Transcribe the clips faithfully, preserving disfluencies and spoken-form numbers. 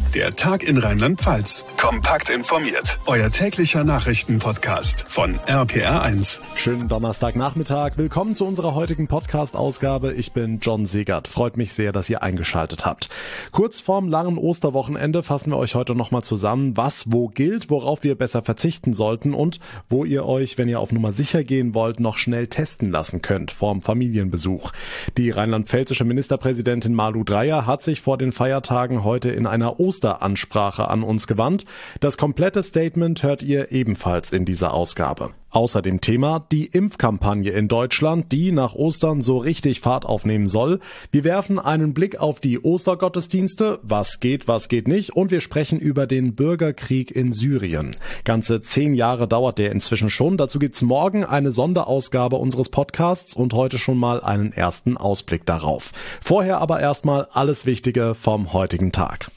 Der Tag in Rheinland-Pfalz. Kompakt informiert. Euer täglicher Nachrichtenpodcast von R P R eins. Schönen Donnerstagnachmittag. Willkommen zu unserer heutigen Podcast-Ausgabe. Ich bin John Segert. Freut mich sehr, dass ihr eingeschaltet habt. Kurz vorm langen Osterwochenende fassen wir euch heute nochmal zusammen, was wo gilt, worauf wir besser verzichten sollten und wo ihr euch, wenn ihr auf Nummer sicher gehen wollt, noch schnell testen lassen könnt vorm Familienbesuch. Die rheinland-pfälzische Ministerpräsidentin Malu Dreyer hat sich vor den Feiertagen heute in einer Osteransprache an uns gewandt. Das komplette Statement hört ihr ebenfalls in dieser Ausgabe. Außerdem Thema die Impfkampagne in Deutschland, die nach Ostern so richtig Fahrt aufnehmen soll. Wir werfen einen Blick auf die Ostergottesdienste, was geht, was geht nicht, und wir sprechen über den Bürgerkrieg in Syrien. Ganze zehn Jahre dauert der inzwischen schon. Dazu gibt's morgen eine Sonderausgabe unseres Podcasts und heute schon mal einen ersten Ausblick darauf. Vorher aber erstmal alles Wichtige vom heutigen Tag.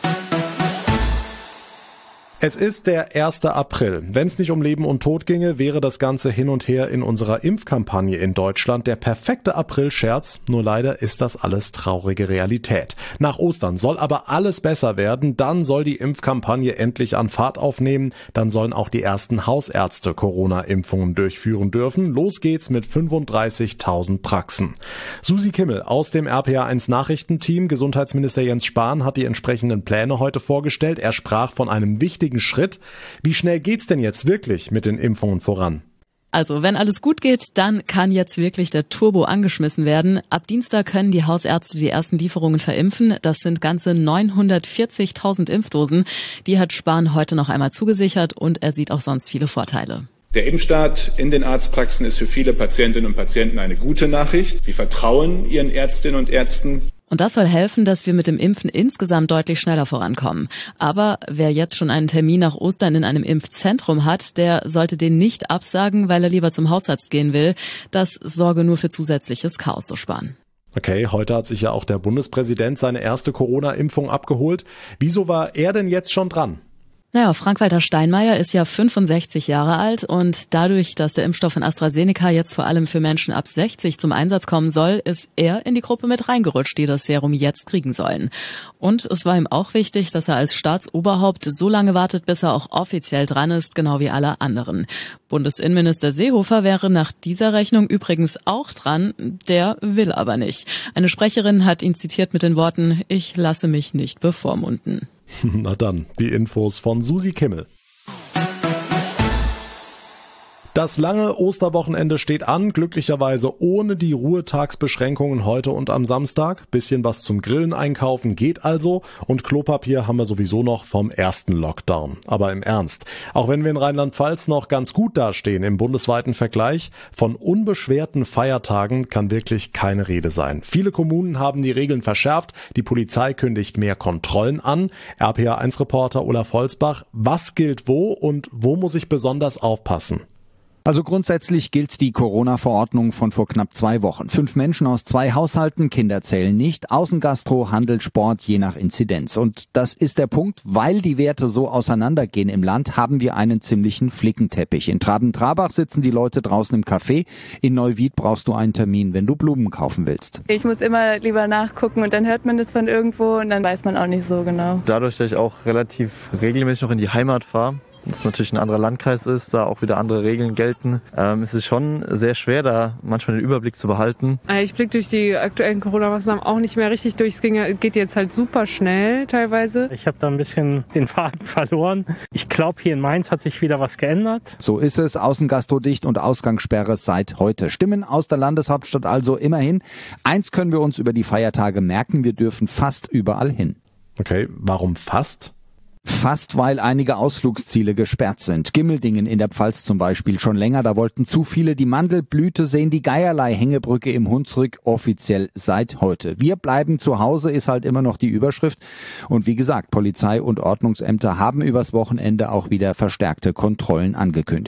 Es ist der erste April. Wenn es nicht um Leben und Tod ginge, wäre das Ganze hin und her in unserer Impfkampagne in Deutschland der perfekte Aprilscherz. Nur leider ist das alles traurige Realität. Nach Ostern soll aber alles besser werden. Dann soll die Impfkampagne endlich an Fahrt aufnehmen. Dann sollen auch die ersten Hausärzte Corona-Impfungen durchführen dürfen. Los geht's mit fünfunddreißigtausend Praxen. Susi Kimmel aus dem R P R eins Nachrichtenteam. Gesundheitsminister Jens Spahn hat die entsprechenden Pläne heute vorgestellt. Er sprach von einem wichtigen Schritt. Wie schnell geht's denn jetzt wirklich mit den Impfungen voran? Also, wenn alles gut geht, dann kann jetzt wirklich der Turbo angeschmissen werden. Ab Dienstag können die Hausärzte die ersten Lieferungen verimpfen. Das sind ganze neunhundertvierzigtausend Impfdosen. Die hat Spahn heute noch einmal zugesichert und er sieht auch sonst viele Vorteile. Der Impfstart in den Arztpraxen ist für viele Patientinnen und Patienten eine gute Nachricht. Sie vertrauen ihren Ärztinnen und Ärzten. Und das soll helfen, dass wir mit dem Impfen insgesamt deutlich schneller vorankommen. Aber wer jetzt schon einen Termin nach Ostern in einem Impfzentrum hat, der sollte den nicht absagen, weil er lieber zum Hausarzt gehen will. Das sorge nur für zusätzliches Chaos, so Spahn. Okay, heute hat sich ja auch der Bundespräsident seine erste Corona-Impfung abgeholt. Wieso war er denn jetzt schon dran? Naja, Frank-Walter Steinmeier ist ja fünfundsechzig Jahre alt und dadurch, dass der Impfstoff von AstraZeneca jetzt vor allem für Menschen ab sechzig zum Einsatz kommen soll, ist er in die Gruppe mit reingerutscht, die das Serum jetzt kriegen sollen. Und es war ihm auch wichtig, dass er als Staatsoberhaupt so lange wartet, bis er auch offiziell dran ist, genau wie alle anderen. Bundesinnenminister Seehofer wäre nach dieser Rechnung übrigens auch dran, der will aber nicht. Eine Sprecherin hat ihn zitiert mit den Worten: Ich lasse mich nicht bevormunden. Na dann, die Infos von Susi Kimmel. Das lange Osterwochenende steht an, glücklicherweise ohne die Ruhetagsbeschränkungen heute und am Samstag. Bisschen was zum Grillen einkaufen geht also und Klopapier haben wir sowieso noch vom ersten Lockdown. Aber im Ernst, auch wenn wir in Rheinland-Pfalz noch ganz gut dastehen im bundesweiten Vergleich, von unbeschwerten Feiertagen kann wirklich keine Rede sein. Viele Kommunen haben die Regeln verschärft, die Polizei kündigt mehr Kontrollen an. R P R eins Reporter Olaf Holzbach, was gilt wo und wo muss ich besonders aufpassen? Also grundsätzlich gilt die Corona-Verordnung von vor knapp zwei Wochen. Fünf Menschen aus zwei Haushalten, Kinder zählen nicht, Außengastro, Handel, Sport, je nach Inzidenz. Und das ist der Punkt, weil die Werte so auseinandergehen im Land, haben wir einen ziemlichen Flickenteppich. In Traben-Trabach sitzen die Leute draußen im Café, in Neuwied brauchst du einen Termin, wenn du Blumen kaufen willst. Ich muss immer lieber nachgucken und dann hört man das von irgendwo und dann weiß man auch nicht so genau. Dadurch, dass ich auch relativ regelmäßig noch in die Heimat fahre, das natürlich ein anderer Landkreis ist, da auch wieder andere Regeln gelten. Ähm, es ist schon sehr schwer, da manchmal den Überblick zu behalten. Ich blicke durch die aktuellen Corona-Maßnahmen auch nicht mehr richtig durch. Es ging, geht jetzt halt super schnell teilweise. Ich habe da ein bisschen den Faden verloren. Ich glaube, hier in Mainz hat sich wieder was geändert. So ist es. Außengastro dicht und Ausgangssperre seit heute. Stimmen aus der Landeshauptstadt also immerhin. Eins können wir uns über die Feiertage merken. Wir dürfen fast überall hin. Okay, warum fast? Fast, weil einige Ausflugsziele gesperrt sind. Gimmeldingen in der Pfalz zum Beispiel schon länger. Da wollten zu viele die Mandelblüte sehen. Die Geierlei-Hängebrücke im Hunsrück offiziell seit heute. Wir bleiben zu Hause ist halt immer noch die Überschrift. Und wie gesagt, Polizei und Ordnungsämter haben übers Wochenende auch wieder verstärkte Kontrollen angekündigt.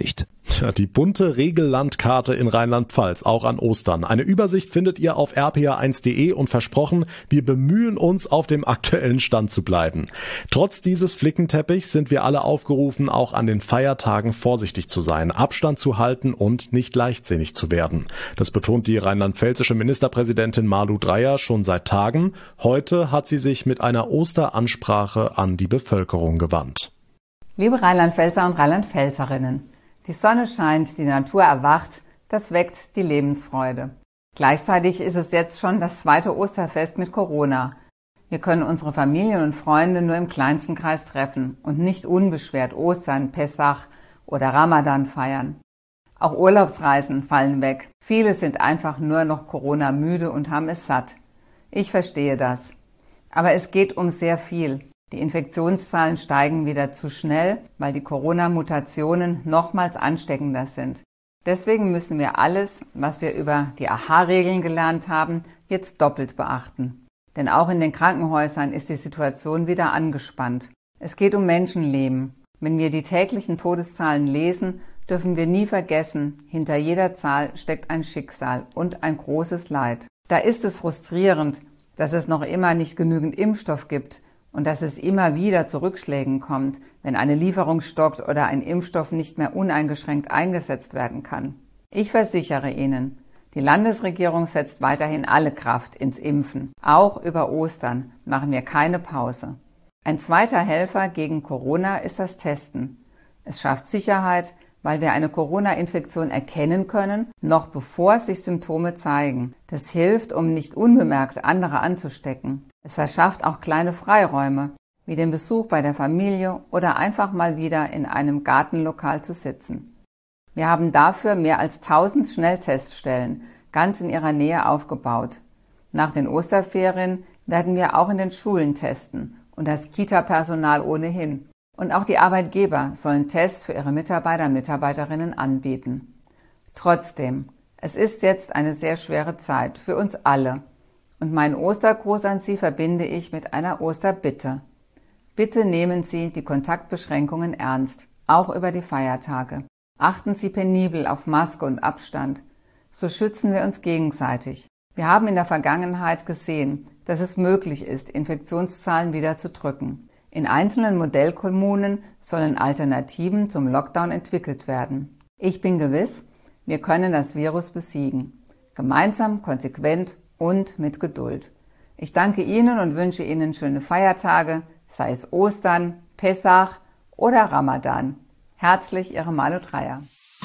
Die bunte Regellandkarte in Rheinland-Pfalz, auch an Ostern. Eine Übersicht findet ihr auf r p r eins punkt d e und versprochen, wir bemühen uns, auf dem aktuellen Stand zu bleiben. Trotz dieses Flickenteppichs sind wir alle aufgerufen, auch an den Feiertagen vorsichtig zu sein, Abstand zu halten und nicht leichtsinnig zu werden. Das betont die rheinland-pfälzische Ministerpräsidentin Malu Dreyer schon seit Tagen. Heute hat sie sich mit einer Osteransprache an die Bevölkerung gewandt. Liebe Rheinland-Pfälzer und Rheinland-Pfälzerinnen, die Sonne scheint, die Natur erwacht, das weckt die Lebensfreude. Gleichzeitig ist es jetzt schon das zweite Osterfest mit Corona. Wir können unsere Familien und Freunde nur im kleinsten Kreis treffen und nicht unbeschwert Ostern, Pessach oder Ramadan feiern. Auch Urlaubsreisen fallen weg. Viele sind einfach nur noch Corona-müde und haben es satt. Ich verstehe das. Aber es geht um sehr viel. Die Infektionszahlen steigen wieder zu schnell, weil die Corona-Mutationen nochmals ansteckender sind. Deswegen müssen wir alles, was wir über die A H A-Regeln gelernt haben, jetzt doppelt beachten. Denn auch in den Krankenhäusern ist die Situation wieder angespannt. Es geht um Menschenleben. Wenn wir die täglichen Todeszahlen lesen, dürfen wir nie vergessen, hinter jeder Zahl steckt ein Schicksal und ein großes Leid. Da ist es frustrierend, dass es noch immer nicht genügend Impfstoff gibt, und dass es immer wieder zu Rückschlägen kommt, wenn eine Lieferung stockt oder ein Impfstoff nicht mehr uneingeschränkt eingesetzt werden kann. Ich versichere Ihnen, die Landesregierung setzt weiterhin alle Kraft ins Impfen. Auch über Ostern machen wir keine Pause. Ein zweiter Helfer gegen Corona ist das Testen. Es schafft Sicherheit, weil wir eine Corona-Infektion erkennen können, noch bevor sich Symptome zeigen. Das hilft, um nicht unbemerkt andere anzustecken. Es verschafft auch kleine Freiräume, wie den Besuch bei der Familie oder einfach mal wieder in einem Gartenlokal zu sitzen. Wir haben dafür mehr als tausend Schnellteststellen ganz in ihrer Nähe aufgebaut. Nach den Osterferien werden wir auch in den Schulen testen und das Kita-Personal ohnehin. Und auch die Arbeitgeber sollen Tests für ihre Mitarbeiter und Mitarbeiterinnen anbieten. Trotzdem, es ist jetzt eine sehr schwere Zeit für uns alle. Und meinen Ostergruß an Sie verbinde ich mit einer Osterbitte. Bitte nehmen Sie die Kontaktbeschränkungen ernst, auch über die Feiertage. Achten Sie penibel auf Maske und Abstand. So schützen wir uns gegenseitig. Wir haben in der Vergangenheit gesehen, dass es möglich ist, Infektionszahlen wieder zu drücken. In einzelnen Modellkommunen sollen Alternativen zum Lockdown entwickelt werden. Ich bin gewiss, wir können das Virus besiegen. Gemeinsam, konsequent und mit Geduld. Ich danke Ihnen und wünsche Ihnen schöne Feiertage, sei es Ostern, Pessach oder Ramadan. Herzlich, Ihre Malu Dreyer.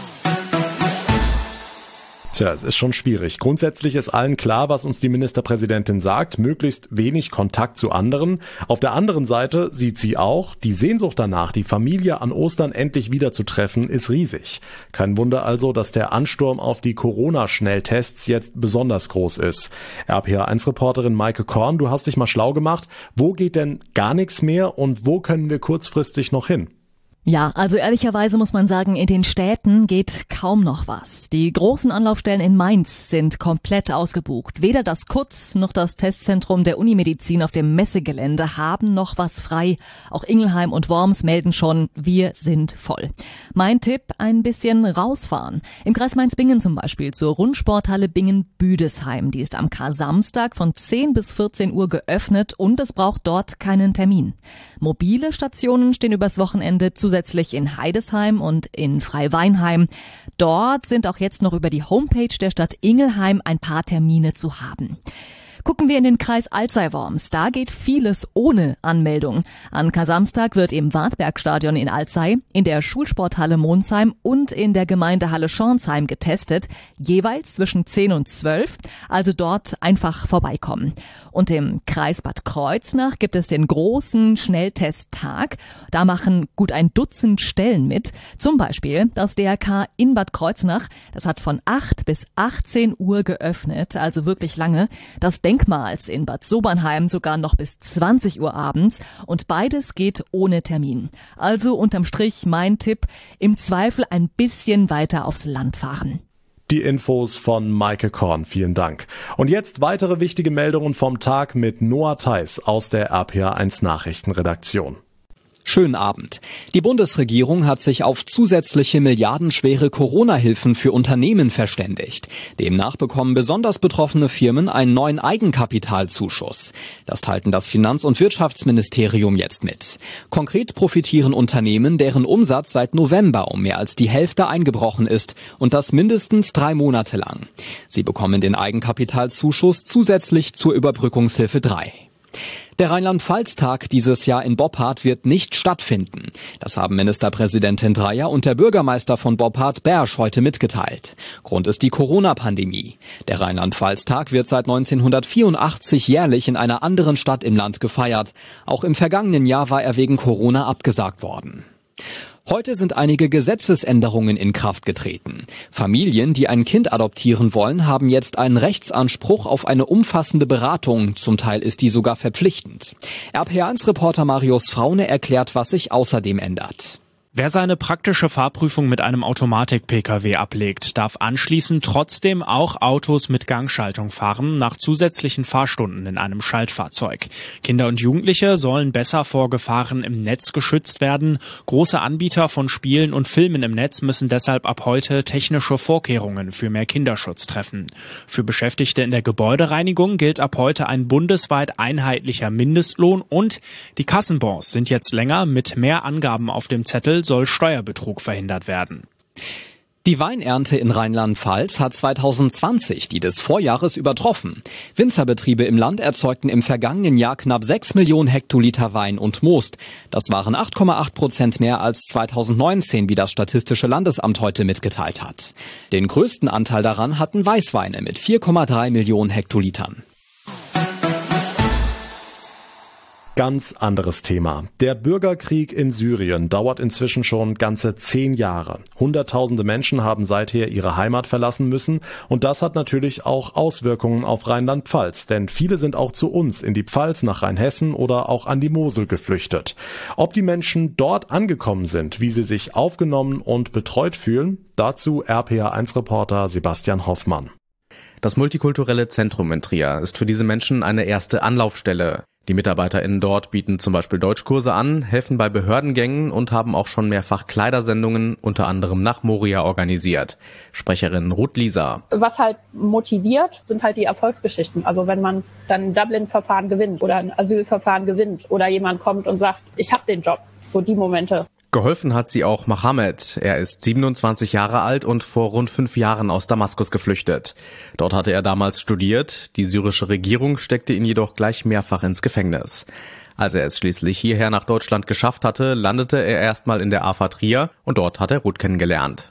Tja, es ist schon schwierig. Grundsätzlich ist allen klar, was uns die Ministerpräsidentin sagt, möglichst wenig Kontakt zu anderen. Auf der anderen Seite sieht sie auch, die Sehnsucht danach, die Familie an Ostern endlich wieder zu treffen, ist riesig. Kein Wunder also, dass der Ansturm auf die Corona-Schnelltests jetzt besonders groß ist. R P R eins Reporterin Maike Korn, du hast dich mal schlau gemacht. Wo geht denn gar nichts mehr und wo können wir kurzfristig noch hin? Ja, also ehrlicherweise muss man sagen, in den Städten geht kaum noch was. Die großen Anlaufstellen in Mainz sind komplett ausgebucht. Weder das K U T Z noch das Testzentrum der Unimedizin auf dem Messegelände haben noch was frei. Auch Ingelheim und Worms melden schon, wir sind voll. Mein Tipp, ein bisschen rausfahren. Im Kreis Mainz-Bingen zum Beispiel zur Rundsporthalle Bingen-Büdesheim. Die ist am Kar-Samstag von zehn bis vierzehn Uhr geöffnet und es braucht dort keinen Termin. Mobile Stationen stehen übers Wochenende zusätzlich in Heidesheim und in Freiweinheim. Dort sind auch jetzt noch über die Homepage der Stadt Ingelheim ein paar Termine zu haben. Gucken wir in den Kreis Alzey-Worms. Da geht vieles ohne Anmeldung. An Kar-Samstag wird im Wartbergstadion in Alzey, in der Schulsporthalle Monsheim und in der Gemeindehalle Schornsheim getestet, jeweils zwischen zehn und zwölf, also dort einfach vorbeikommen. Und im Kreis Bad Kreuznach gibt es den großen Schnelltesttag. Da machen gut ein Dutzend Stellen mit. Zum Beispiel das D R K in Bad Kreuznach. Das hat von acht bis achtzehn Uhr geöffnet, also wirklich lange. Das Denkmals in Bad Sobernheim sogar noch bis zwanzig Uhr abends und beides geht ohne Termin. Also unterm Strich mein Tipp, im Zweifel ein bisschen weiter aufs Land fahren. Die Infos von Maike Korn, vielen Dank. Und jetzt weitere wichtige Meldungen vom Tag mit Noah Theis aus der R P R eins Nachrichtenredaktion. Schönen Abend. Die Bundesregierung hat sich auf zusätzliche milliardenschwere Corona-Hilfen für Unternehmen verständigt. Demnach bekommen besonders betroffene Firmen einen neuen Eigenkapitalzuschuss. Das teilten das Finanz- und Wirtschaftsministerium jetzt mit. Konkret profitieren Unternehmen, deren Umsatz seit November um mehr als die Hälfte eingebrochen ist und das mindestens drei Monate lang. Sie bekommen den Eigenkapitalzuschuss zusätzlich zur Überbrückungshilfe drei. Der Rheinland-Pfalz-Tag dieses Jahr in Boppard wird nicht stattfinden. Das haben Ministerpräsidentin Dreyer und der Bürgermeister von Boppard Bersch heute mitgeteilt. Grund ist die Corona-Pandemie. Der Rheinland-Pfalz-Tag wird seit neunzehnhundertvierundachtzig jährlich in einer anderen Stadt im Land gefeiert. Auch im vergangenen Jahr war er wegen Corona abgesagt worden. Heute sind einige Gesetzesänderungen in Kraft getreten. Familien, die ein Kind adoptieren wollen, haben jetzt einen Rechtsanspruch auf eine umfassende Beratung. Zum Teil ist die sogar verpflichtend. R P A eins Reporter Marius Fraune erklärt, was sich außerdem ändert. Wer seine praktische Fahrprüfung mit einem Automatik-P K W ablegt, darf anschließend trotzdem auch Autos mit Gangschaltung fahren, nach zusätzlichen Fahrstunden in einem Schaltfahrzeug. Kinder und Jugendliche sollen besser vor Gefahren im Netz geschützt werden. Große Anbieter von Spielen und Filmen im Netz müssen deshalb ab heute technische Vorkehrungen für mehr Kinderschutz treffen. Für Beschäftigte in der Gebäudereinigung gilt ab heute ein bundesweit einheitlicher Mindestlohn und die Kassenbons sind jetzt länger. Mit mehr Angaben auf dem Zettel soll Steuerbetrug verhindert werden. Die Weinernte in Rheinland-Pfalz hat zweitausendzwanzig die des Vorjahres übertroffen. Winzerbetriebe im Land erzeugten im vergangenen Jahr knapp sechs Millionen Hektoliter Wein und Most. Das waren acht Komma acht Prozent mehr als zweitausendneunzehn, wie das Statistische Landesamt heute mitgeteilt hat. Den größten Anteil daran hatten Weißweine mit vier Komma drei Millionen Hektolitern. Ganz anderes Thema. Der Bürgerkrieg in Syrien dauert inzwischen schon ganze zehn Jahre. Hunderttausende Menschen haben seither ihre Heimat verlassen müssen und das hat natürlich auch Auswirkungen auf Rheinland-Pfalz, denn viele sind auch zu uns in die Pfalz, nach Rheinhessen oder auch an die Mosel geflüchtet. Ob die Menschen dort angekommen sind, wie sie sich aufgenommen und betreut fühlen, dazu R P A eins Reporter Sebastian Hoffmann. Das multikulturelle Zentrum in Trier ist für diese Menschen eine erste Anlaufstelle. Die MitarbeiterInnen dort bieten zum Beispiel Deutschkurse an, helfen bei Behördengängen und haben auch schon mehrfach Kleidersendungen, unter anderem nach Moria, organisiert. Sprecherin Ruth Lisa. Was halt motiviert, sind halt die Erfolgsgeschichten. Also wenn man dann ein Dublin-Verfahren gewinnt oder ein Asylverfahren gewinnt oder jemand kommt und sagt, ich habe den Job. So die Momente. Geholfen hat sie auch Mohammed. Er ist siebenundzwanzig Jahre alt und vor rund fünf Jahren aus Damaskus geflüchtet. Dort hatte er damals studiert. Die syrische Regierung steckte ihn jedoch gleich mehrfach ins Gefängnis. Als er es schließlich hierher nach Deutschland geschafft hatte, landete er erstmal in der A F A Trier und dort hat er Ruth kennengelernt.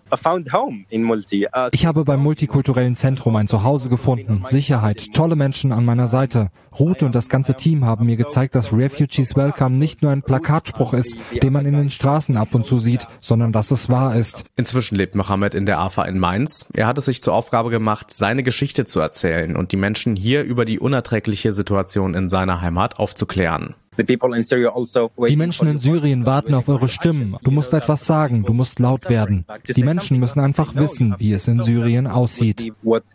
Ich habe beim multikulturellen Zentrum ein Zuhause gefunden, Sicherheit, tolle Menschen an meiner Seite. Ruth und das ganze Team haben mir gezeigt, dass Refugees Welcome nicht nur ein Plakatspruch ist, den man in den Straßen ab und zu sieht, sondern dass es wahr ist. Inzwischen lebt Mohammed in der A F A in Mainz. Er hat es sich zur Aufgabe gemacht, seine Geschichte zu erzählen und die Menschen hier über die unerträgliche Situation in seiner Heimat aufzuklären. Die Menschen in Syrien warten auf eure Stimmen. Du musst etwas sagen, du musst laut werden. Die Menschen müssen einfach wissen, wie es in Syrien aussieht.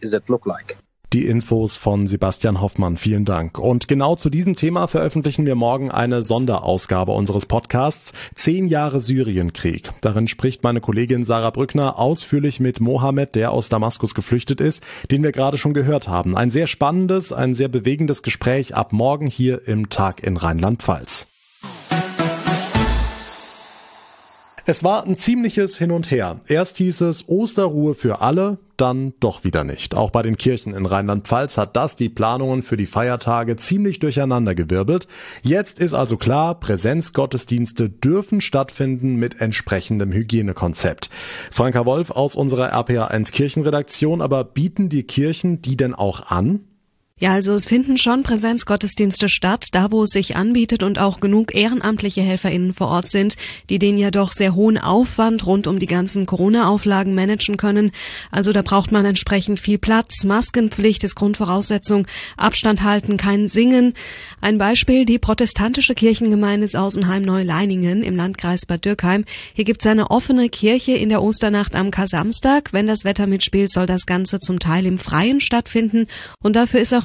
Die Infos von Sebastian Hoffmann, vielen Dank. Und genau zu diesem Thema veröffentlichen wir morgen eine Sonderausgabe unseres Podcasts Zehn Jahre Syrienkrieg. Darin spricht meine Kollegin Sarah Brückner ausführlich mit Mohammed, der aus Damaskus geflüchtet ist, den wir gerade schon gehört haben. Ein sehr spannendes, ein sehr bewegendes Gespräch ab morgen hier im Tag in Rheinland-Pfalz. Es war ein ziemliches Hin und Her. Erst hieß es Osterruhe für alle, dann doch wieder nicht. Auch bei den Kirchen in Rheinland-Pfalz hat das die Planungen für die Feiertage ziemlich durcheinandergewirbelt. Jetzt ist also klar, Präsenzgottesdienste dürfen stattfinden mit entsprechendem Hygienekonzept. Franka Wolf aus unserer R P A eins Kirchenredaktion, aber bieten die Kirchen die denn auch an? Ja, also es finden schon Präsenzgottesdienste statt, da wo es sich anbietet und auch genug ehrenamtliche HelferInnen vor Ort sind, die den ja doch sehr hohen Aufwand rund um die ganzen Corona-Auflagen managen können. Also da braucht man entsprechend viel Platz. Maskenpflicht ist Grundvoraussetzung, Abstand halten, kein Singen. Ein Beispiel, die protestantische Kirchengemeinde Sausenheim-Neuleiningen im Landkreis Bad Dürkheim. Hier gibt's eine offene Kirche in der Osternacht am Kar-Samstag. Wenn das Wetter mitspielt, soll das Ganze zum Teil im Freien stattfinden und dafür ist auch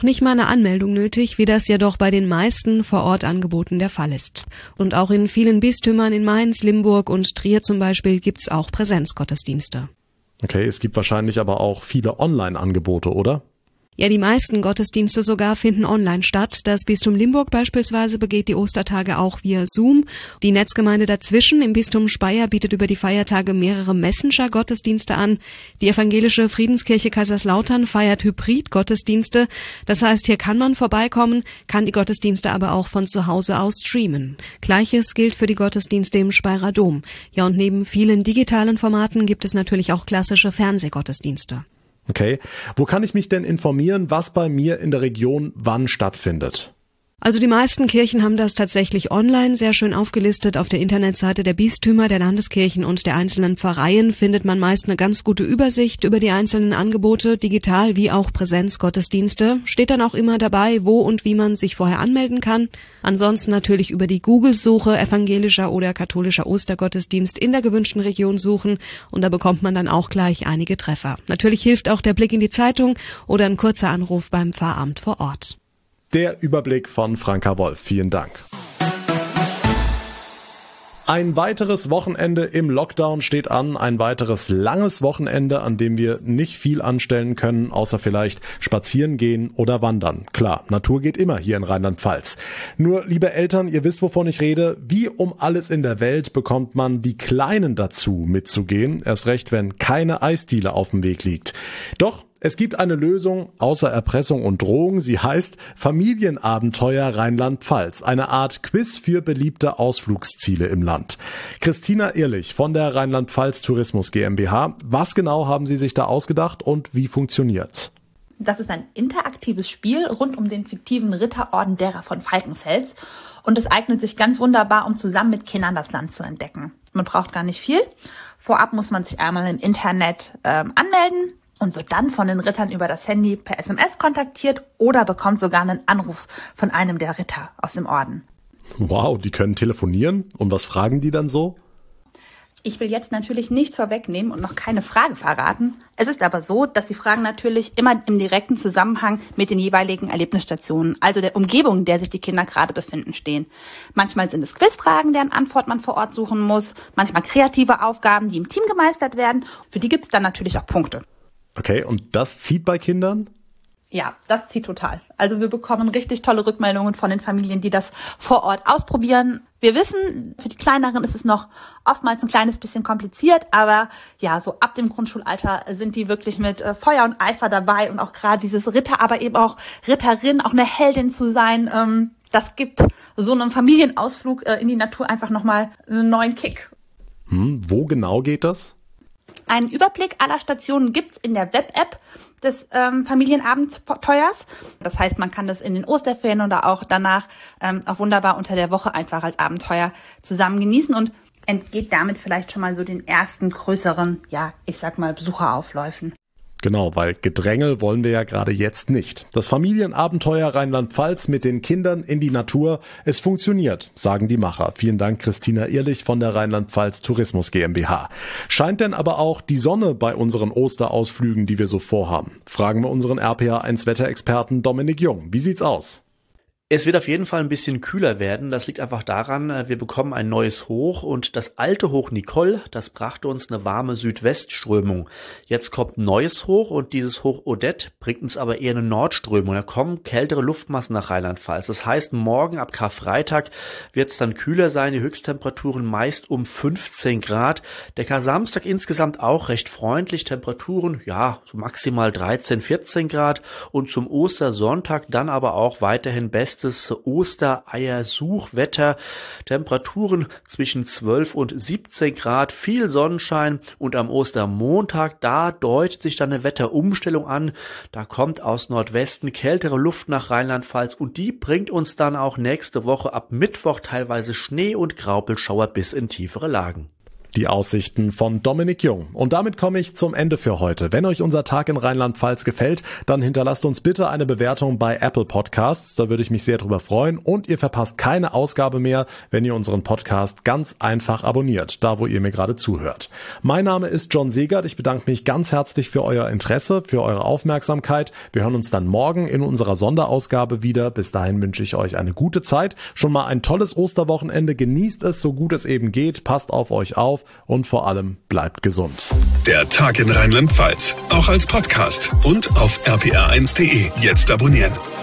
nicht mal eine Anmeldung nötig, wie das jedoch bei den meisten Vor-Ort-Angeboten der Fall ist. Und auch in vielen Bistümern in Mainz, Limburg und Trier zum Beispiel gibt's auch Präsenzgottesdienste. Okay, es gibt wahrscheinlich aber auch viele Online-Angebote, oder? Ja, die meisten Gottesdienste sogar finden online statt. Das Bistum Limburg beispielsweise begeht die Ostertage auch via Zoom. Die Netzgemeinde dazwischen im Bistum Speyer bietet über die Feiertage mehrere Messenger-Gottesdienste an. Die evangelische Friedenskirche Kaiserslautern feiert Hybrid-Gottesdienste. Das heißt, hier kann man vorbeikommen, kann die Gottesdienste aber auch von zu Hause aus streamen. Gleiches gilt für die Gottesdienste im Speyerer Dom. Ja, und neben vielen digitalen Formaten gibt es natürlich auch klassische Fernsehgottesdienste. Okay. Wo kann ich mich denn informieren, was bei mir in der Region wann stattfindet? Also die meisten Kirchen haben das tatsächlich online sehr schön aufgelistet. Auf der Internetseite der Bistümer, der Landeskirchen und der einzelnen Pfarreien findet man meist eine ganz gute Übersicht über die einzelnen Angebote, digital wie auch Präsenzgottesdienste. Steht dann auch immer dabei, wo und wie man sich vorher anmelden kann. Ansonsten natürlich über die Google-Suche evangelischer oder katholischer Ostergottesdienst in der gewünschten Region suchen und da bekommt man dann auch gleich einige Treffer. Natürlich hilft auch der Blick in die Zeitung oder ein kurzer Anruf beim Pfarramt vor Ort. Der Überblick von Franka Wolf. Vielen Dank. Ein weiteres Wochenende im Lockdown steht an, ein weiteres langes Wochenende, an dem wir nicht viel anstellen können, außer vielleicht spazieren gehen oder wandern. Klar, Natur geht immer hier in Rheinland-Pfalz. Nur, liebe Eltern, ihr wisst, wovon ich rede, wie um alles in der Welt bekommt man die Kleinen dazu, mitzugehen, erst recht, wenn keine Eisdiele auf dem Weg liegt. Doch es gibt eine Lösung außer Erpressung und Drohung. Sie heißt Familienabenteuer Rheinland-Pfalz. Eine Art Quiz für beliebte Ausflugsziele im Land. Christina Ehrlich von der Rheinland-Pfalz Tourismus GmbH. Was genau haben Sie sich da ausgedacht und wie funktioniert's? Das ist ein interaktives Spiel rund um den fiktiven Ritterorden derer von Falkenfels. Und es eignet sich ganz wunderbar, um zusammen mit Kindern das Land zu entdecken. Man braucht gar nicht viel. Vorab muss man sich einmal im Internet ähm, anmelden und wird dann von den Rittern über das Handy per S M S kontaktiert oder bekommt sogar einen Anruf von einem der Ritter aus dem Orden. Wow, die können telefonieren? Und was fragen die dann so? Ich will jetzt natürlich nichts vorwegnehmen und noch keine Frage verraten. Es ist aber so, dass die Fragen natürlich immer im direkten Zusammenhang mit den jeweiligen Erlebnisstationen, also der Umgebung, in der sich die Kinder gerade befinden, stehen. Manchmal sind es Quizfragen, deren Antwort man vor Ort suchen muss, manchmal kreative Aufgaben, die im Team gemeistert werden. Für die gibt es dann natürlich auch Punkte. Okay, und das zieht bei Kindern? Ja, das zieht total. Also wir bekommen richtig tolle Rückmeldungen von den Familien, die das vor Ort ausprobieren. Wir wissen, für die Kleineren ist es noch oftmals ein kleines bisschen kompliziert, aber ja, so ab dem Grundschulalter sind die wirklich mit äh, Feuer und Eifer dabei und auch gerade dieses Ritter, aber eben auch Ritterin, auch eine Heldin zu sein, ähm, das gibt so einem Familienausflug äh, in die Natur einfach nochmal einen neuen Kick. Hm, wo genau geht das? Einen Überblick aller Stationen gibt's in der Web-App des ähm, Familienabenteuers. Das heißt, man kann das in den Osterferien oder auch danach ähm, auch wunderbar unter der Woche einfach als Abenteuer zusammen genießen und entgeht damit vielleicht schon mal so den ersten größeren, ja, ich sag mal, Besucheraufläufen. Genau, weil Gedrängel wollen wir ja gerade jetzt nicht. Das Familienabenteuer Rheinland-Pfalz mit den Kindern in die Natur, es funktioniert, sagen die Macher. Vielen Dank, Christina Ehrlich von der Rheinland-Pfalz Tourismus GmbH. Scheint denn aber auch die Sonne bei unseren Osterausflügen, die wir so vorhaben? Fragen wir unseren R P A eins Wetterexperten Dominik Jung. Wie sieht's aus? Es wird auf jeden Fall ein bisschen kühler werden. Das liegt einfach daran, wir bekommen ein neues Hoch und das alte Hoch Nicole, das brachte uns eine warme Südwestströmung. Jetzt kommt ein neues Hoch und dieses Hoch Odette bringt uns aber eher eine Nordströmung. Da kommen kältere Luftmassen nach Rheinland-Pfalz. Das heißt, morgen ab Karfreitag wird es dann kühler sein, die Höchsttemperaturen meist um fünfzehn Grad. Der Kar-Samstag insgesamt auch recht freundlich, Temperaturen ja so maximal dreizehn, vierzehn Grad und zum Ostersonntag dann aber auch weiterhin best Ostereier-Suchwetter, Temperaturen zwischen zwölf und siebzehn Grad, viel Sonnenschein und am Ostermontag, da deutet sich dann eine Wetterumstellung an. Da kommt aus Nordwesten kältere Luft nach Rheinland-Pfalz und die bringt uns dann auch nächste Woche ab Mittwoch teilweise Schnee und Graupelschauer bis in tiefere Lagen. Die Aussichten von Dominik Jung. Und damit komme ich zum Ende für heute. Wenn euch unser Tag in Rheinland-Pfalz gefällt, dann hinterlasst uns bitte eine Bewertung bei Apple Podcasts. Da würde ich mich sehr drüber freuen. Und ihr verpasst keine Ausgabe mehr, wenn ihr unseren Podcast ganz einfach abonniert, da wo ihr mir gerade zuhört. Mein Name ist John Segert. Ich bedanke mich ganz herzlich für euer Interesse, für eure Aufmerksamkeit. Wir hören uns dann morgen in unserer Sonderausgabe wieder. Bis dahin wünsche ich euch eine gute Zeit. Schon mal ein tolles Osterwochenende. Genießt es, so gut es eben geht. Passt auf euch auf und vor allem bleibt gesund. Der Tag in Rheinland-Pfalz, auch als Podcast und auf r p r eins punkt d e. Jetzt abonnieren.